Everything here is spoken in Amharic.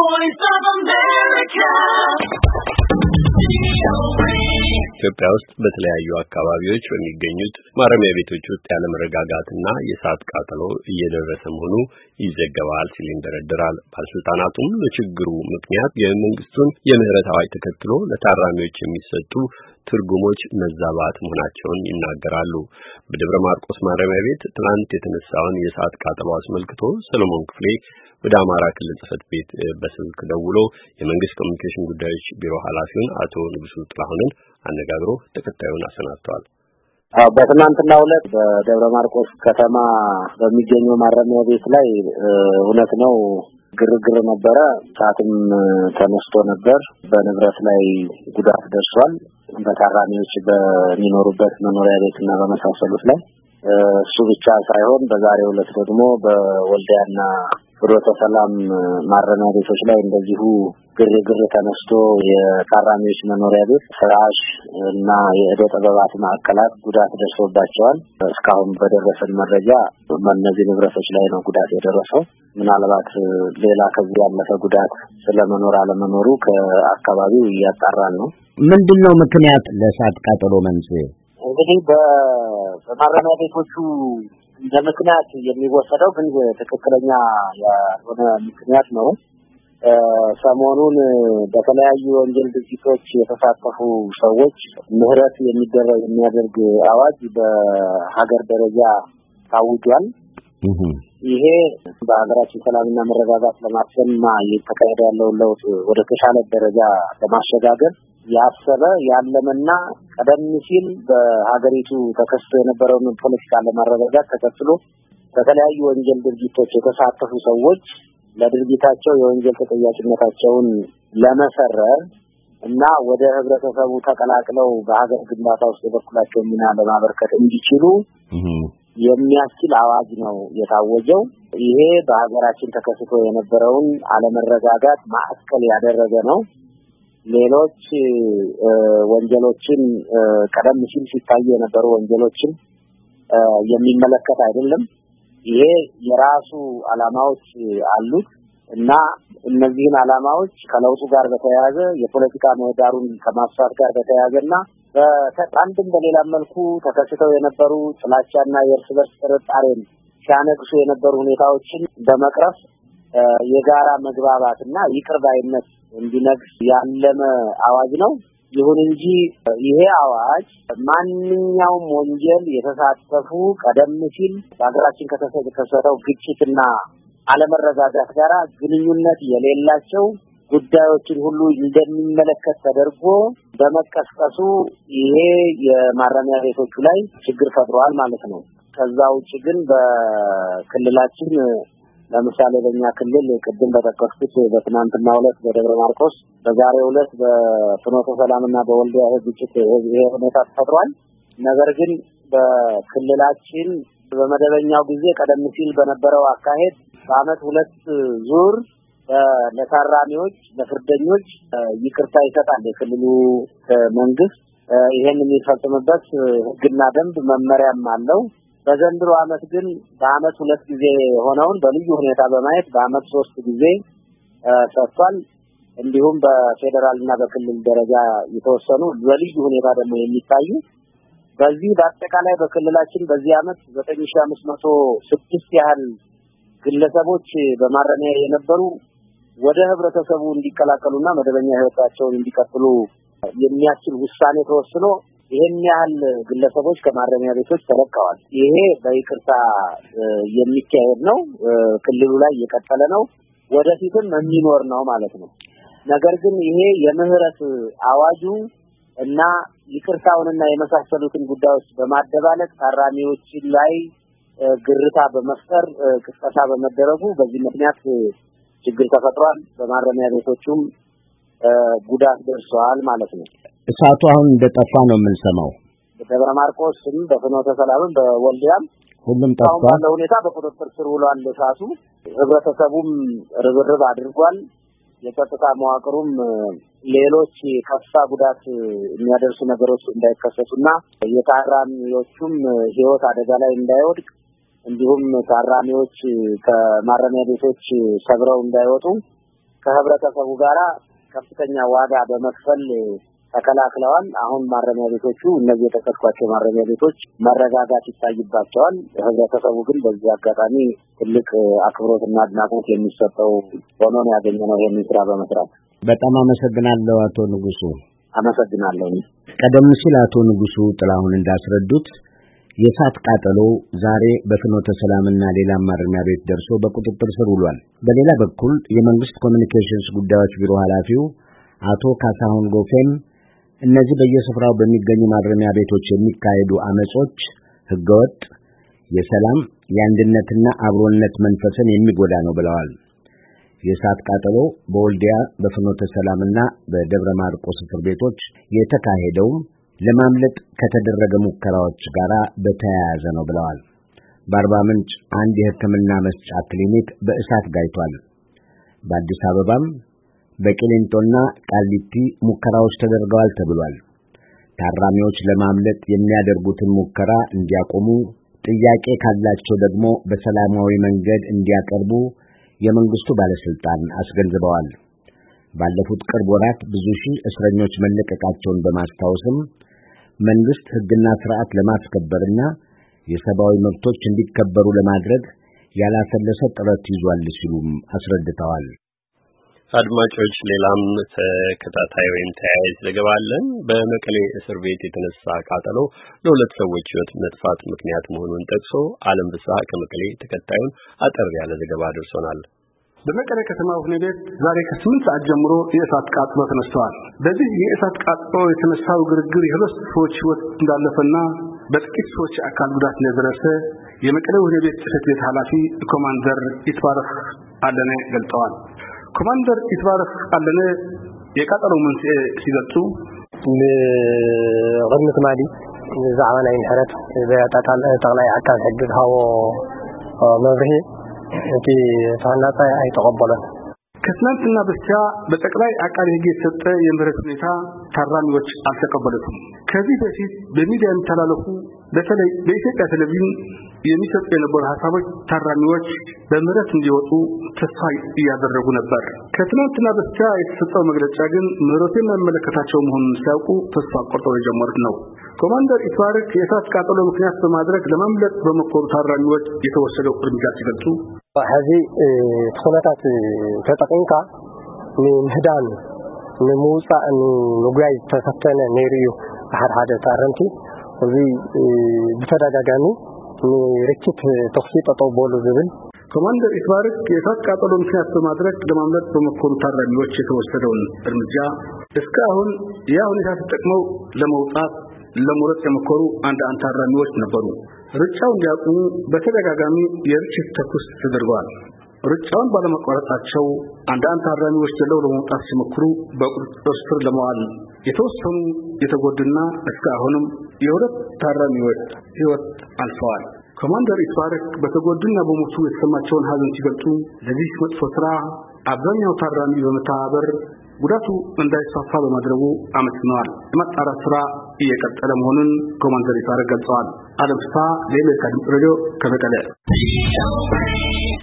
Voice of America. ኢትዮጵያ ውስጥ በተለያዩ አካባቢዎች በሚገኙት ማረሚያ ቤቶች ውስጥ ያለ መረጋጋትና የእሳት ቃጠሎ እየደረሰ መሆኑ ይዘገባል ሲል ይንደረደራል። ባለስልጣናቱም ለችግሩ ምክንያት የመንግስቱን የምህረት አዋጅ ተከትሎ ለታራሚዎች የሚሰጡ ትርጉሞች መዛባት መሆናቸውን ይናገራሉ። በደብረ ማርቆስ ማረሚያ ቤት ትናንት የተነሳውን የእሳት ቃጠሎ አስመልክቶ ሰለሞን ክፍሌ ወደ አማራ ክልል ጽሕፈት ቤት በስልክ ደውሎ የመንግስት ኮሚኒኬሽን ጉዳዮች ቢሮ ኃላፊውን አቶ ንጉሱ ጥላሁንን አነጋግሮ ተከታዩን አሰናድቷል። በትናንትናው ዕለት በደብረ ማርቆስ ከተማ በሚገኘው ማረሚያ ቤት ላይ እውነት ነው ግርግር ነበረ። እሳትም ተነስቶ ነበር። በንብረት ላይ ጉዳት ደርሷል። በታራሚዎች በሚኖሩበት መኖሪያ ቤትና በመሳሰሉት ላይ እሱ ብቻ ሳይሆን በዛሬው ዕለት ደግሞ በወልዲያና ፍኖተ ሰላም ማረሚያ ቤቶች ላይ እንደዚሁ ግርግር ተነስቶ የታራሚዎች መኖሪያ ቤት ፍራሽ እና የእደ ጥበባት ማዕከላት ጉዳት ደርሶባቸዋል። እስካሁን በደረሰን መረጃ በእነዚህ ንብረቶች ላይ ነው ጉዳት የደረሰው። ምናልባት ሌላ ከዚህ ያለፈ ጉዳት ስለመኖር አለመኖሩ ከአካባቢው እያጣራን ነው። ምንድነው ምክንያት ለእሳት ቃጠሎ መንስኤ? እንግዲህ በማረሚያ ቤቶቹ ለምክንያት የሚወሰደው ግን ትክክለኛ ያልሆነ ምክንያት ነው። ሰሞኑን በተለያዩ ወንጀል ድርጊቶች የተሳተፉ ሰዎች ምህረት የሚያደርግ አዋጅ በሀገር ደረጃ ታውጇል። ይሄ በሀገራችን ሰላምና መረጋጋት ለማስፈንና እየተካሄደ ያለውን ለውጥ ወደ ተሻለ ደረጃ ለማሸጋገር ያሰበ ያለመና ቀደም ሲል በሀገሪቱ ተከስቶ የነበረውን ፖለቲካ ለማረጋጋት ተከትሎ በተለያዩ ወንጀል ድርጊቶች የተሳተፉ ሰዎች ለድርጊታቸው የወንጀል ተጠያቂነታቸውን ለመሰረር እና ወደ ህብረተሰቡ ተቀላቅለው በሀገር ግንባታ ውስጥ የበኩላቸውን ሚና ለማበርከት እንዲችሉ የሚያስችል አዋጅ ነው የታወጀው። ይሄ በሀገራችን ተከስቶ የነበረውን አለመረጋጋት ማዕከል ያደረገ ነው። ሌሎች ወንጀሎችን ቀደም ሲል ሲታዩ የነበሩ ወንጀሎችን የሚመለከት አይደለም። ይሄ የራሱ ዓላማዎች አሉት እና እነዚህን ዓላማዎች ከለውጡ ጋር በተያያዘ የፖለቲካ ምህዳሩን ከማስፋት ጋር በተያያዘና በአንድም በሌላ መልኩ ተከስተው የነበሩ ጥላቻና የእርስ በርስ ጥርጣሬን ሲያነግሱ የነበሩ ሁኔታዎችን በመቅረፍ የጋራ መግባባትና ይቅር ባይነት እንዲነግስ ያለመ አዋጅ ነው። ይሁን እንጂ ይሄ አዋጅ ማንኛውም ወንጀል የተሳተፉ ቀደም ሲል በሀገራችን ከተከሰተው ግጭትና አለመረጋጋት ጋር ግንኙነት የሌላቸው ጉዳዮችን ሁሉ እንደሚመለከት ተደርጎ በመቀስቀሱ ይሄ የማረሚያ ቤቶቹ ላይ ችግር ፈጥሯል ማለት ነው። ከዛ ውጭ ግን በክልላችን ለምሳሌ በእኛ ክልል ቅድም በተከሰቱት በትናንትናው ዕለት በደብረ ማርቆስ በዛሬው ዕለት በፍኖተ ሰላምና በወልዲያ ግጭት ይሄ ሁኔታ ተፈጥሯል። ነገር ግን በክልላችን በመደበኛው ጊዜ ቀደም ሲል በነበረው አካሄድ በአመት 2 ዙር ለታራሚዎች ለፍርደኞች ይቅርታ ይሰጣል የክልሉ መንግስት። ይሄን የሚፈጽምበት ህግና ደንብ መመሪያም አለው። በዘንድሮ አመት ግን በአመት 2 ጊዜ ሆነውን በልዩ ሁኔታ በማየት በአመት 3 ጊዜ ሰጥቷል። እንዲሁም በፌደራልና በክልል ደረጃ የተወሰኑ በልዩ ሁኔታ ደግሞ የሚታዩ በዚህ በአጠቃላይ በክልላችን በዚህ አመት 9506 ያህል ግለሰቦች በማረሚያ የነበሩ ወደ ህብረተሰቡ እንዲቀላቀሉና መደበኛ ህይወታቸውን እንዲቀጥሉ የሚያስችል ውሳኔ ተወስኖ ይሄን ያህል ግለሰቦች ከማረሚያ ቤቶች ተለቀዋል። ይሄ በይቅርታ የሚካሄድ ነው። ክልሉ ላይ የቀጠለ ነው። ወደፊትም የሚኖር ነው ማለት ነው። ነገር ግን ይሄ የምህረት አዋጁ እና ይቅርታውንና የመሳሰሉትን ጉዳዮች በማደባለቅ ታራሚዎች ላይ ግርታ በመፍጠር ቅስቀሳ በመደረጉ በዚህ ምክንያት ችግር ተፈጥሯል። በማረሚያ ቤቶቹም ጉዳት ደርሷል ማለት ነው። እሳቱ አሁን እንደጠፋ ነው የምንሰማው። በደብረ ማርቆስም በፍኖተ ሰላምም በወልዲያም ሁሉም ጠፍቷል። ሁኔታ በቁጥጥር ስር ውሏል እሳቱ። ህብረተሰቡም ርብርብ አድርጓል። የጸጥታ መዋቅሩም ሌሎች ከፋ ጉዳት የሚያደርሱ ነገሮች እንዳይከሰቱና የታራሚዎቹም ህይወት አደጋ ላይ እንዳይወድቅ እንዲሁም ታራሚዎች ከማረሚያ ቤቶች ሰብረው እንዳይወጡ ከህብረተሰቡ ጋራ ከፍተኛ ዋጋ በመክፈል ተከላክለዋል። አሁን ማረሚያ ቤቶቹ እነዚህ የተከፈቷቸው ማረሚያ ቤቶች መረጋጋት ይታይባቸዋል። ህብረተሰቡ ግን በዚህ አጋጣሚ ትልቅ አክብሮትና አድናቆት የሚሰጠው ሆኖ ነው ያገኘነው ይሄንን ስራ በመስራት። በጣም አመሰግናለሁ አቶ ንጉሱ። አመሰግናለሁ። ቀደም ሲል አቶ ንጉሱ ጥላሁን እንዳስረዱት የእሳት ቃጠሎ ዛሬ በፍኖተ ሰላምና ሌላ ማረሚያ ቤት ደርሶ በቁጥጥር ስር ውሏል። በሌላ በኩል የመንግስት ኮሚኒኬሽንስ ጉዳዮች ቢሮ ኃላፊው አቶ ካሳሁን ጎፌም እነዚህ በየስፍራው በሚገኙ ማረሚያ ቤቶች የሚካሄዱ አመጾች ህገወጥ፣ የሰላም የአንድነትና አብሮነት መንፈስን የሚጎዳ ነው ብለዋል። የእሳት ቃጠሎ በወልዲያ በፍኖተ ሰላምና በደብረ ማርቆስ እስር ቤቶች የተካሄደው ለማምለጥ ከተደረገ ሙከራዎች ጋር በተያያዘ ነው ብለዋል። በአርባ ምንጭ አንድ የሕክምና መስጫ ክሊኒክ በእሳት ጋይቷል። በአዲስ አበባም በቂሊንጦና ቃሊቲ ሙከራዎች ተደርገዋል ተብሏል። ታራሚዎች ለማምለጥ የሚያደርጉትን ሙከራ እንዲያቆሙ፣ ጥያቄ ካላቸው ደግሞ በሰላማዊ መንገድ እንዲያቀርቡ የመንግስቱ ባለስልጣን አስገንዝበዋል። ባለፉት ቅርብ ወራት ብዙ ሺህ እስረኞች መለቀቃቸውን በማስታወስም መንግስት ሕግና ስርዓት ለማስከበርና የሰብአዊ መብቶች እንዲከበሩ ለማድረግ ያላሰለሰ ጥረት ይዟል ሲሉም አስረድተዋል። አድማጮች ሌላም ተከታታይ ወይም ተያያዥ ዘገባ አለን። በመቀሌ እስር ቤት የተነሳ ቃጠሎ ለሁለት ሰዎች ሕይወት መጥፋት ምክንያት መሆኑን ጠቅሶ ዓለም ፍስሐ ከመቀሌ ተከታዩን አጠር ያለ ዘገባ ደርሶናል። በመቀሌ ከተማ ወህኒ ቤት ዛሬ ከ8 ሰዓት ጀምሮ የእሳት ቃጠሎ ተነስተዋል። በዚህ የእሳት ቃጠሎ የተነሳው ግርግር የሁለት ሰዎች ሕይወት እንዳለፈና በጥቂት ሰዎች አካል ጉዳት እንደደረሰ የመቀሌ ወህኒ ቤት ጽሕፈት ቤት ኃላፊ ኮማንደር ይትባረክ አለነ ገልጸዋል። ኮማንደር ይትባረክ አለነ የቃጠሎ መንስኤ ሲገልጹ በቅድሚት ማዲ ዛዕባ ናይ ምሕረት ጠቅላይ አቃቤ ሕግ ዝሃቦ መብርሂ እቲ ተሃናጻ አይተቀበለን ከትናንትና በስቲያ በጠቅላይ አቃቤ ሕግ የተሰጠ የምህረት ሁኔታ ታራሚዎች አልተቀበሉትም። ከዚህ በፊት በሚዲያ የሚተላለፉ በተለይ በኢትዮጵያ ቴሌቪዥን የሚሰጡ የነበሩ ሐሳቦች ታራሚዎች በምህረት እንዲወጡ ተስፋ እያደረጉ ነበር። ከትናንትና በስቲያ የተሰጠው መግለጫ ግን ምህረቱ የማይመለከታቸው መሆኑን ሲያውቁ ተስፋ ቆርጠው የጀመሩት ነው። ኮማንደር ይትባረክ የእሳት ቃጠሎ ምክንያት በማድረግ ለማምለጥ በመኮሩ ታራሚዎች የተወሰደው እርምጃ ሲገልጹ ሕዚ ኩነታት ተጠቂምካ ንምህዳን ንምውፃእ ንምጉያይ ተፈተነ ነይሩ እዩ ሓደ ታረንቲ እዚ ብተደጋጋሚ ንርክት ተኽሲ ጠጠው ቦሉ ዝብል ኮማንደር ይትባረክ የእሳት ቃጠሎ ምክንያት በማድረግ ለማምለጥ በመኮሩ ታራሚዎች የተወሰደውን እርምጃ እስካሁን ያ ሁኔታ ተጠቅመው ለመውጣት ለሞረጥ የመኮሩ አንድ ታራሚዎች ነበሩ። ርጫውን እንዲያቆሙ በተደጋጋሚ የርችት ተኩስ ተደርጓል። ርጫውን ባለመቋረጣቸው አንድ ታራሚዎች ለመውጣት ሲሞክሩ በቁጥጥር ስር ለመዋል የተወሰኑ የተጎዱና እስካሁንም የሁለት ታራሚዎች ሕይወት አልፈዋል። ኮማንደር ይትባረክ በተጎዱና በሞቱ የተሰማቸውን ሀዘን ሲገልጹ ለዚህ መጥፎ ስራ አብዛኛው ታራሚ በመተባበር ጉዳቱ እንዳይስፋፋ በማድረጉ አመስግነዋል። የማጣራት ስራ እየቀጠለ መሆኑን ኮማንደር ይትባረክ ገልጸዋል። ዓለም ፍስሐ ለኢትዮጵያ ድምፅ ሬዲዮ ከመቀሌ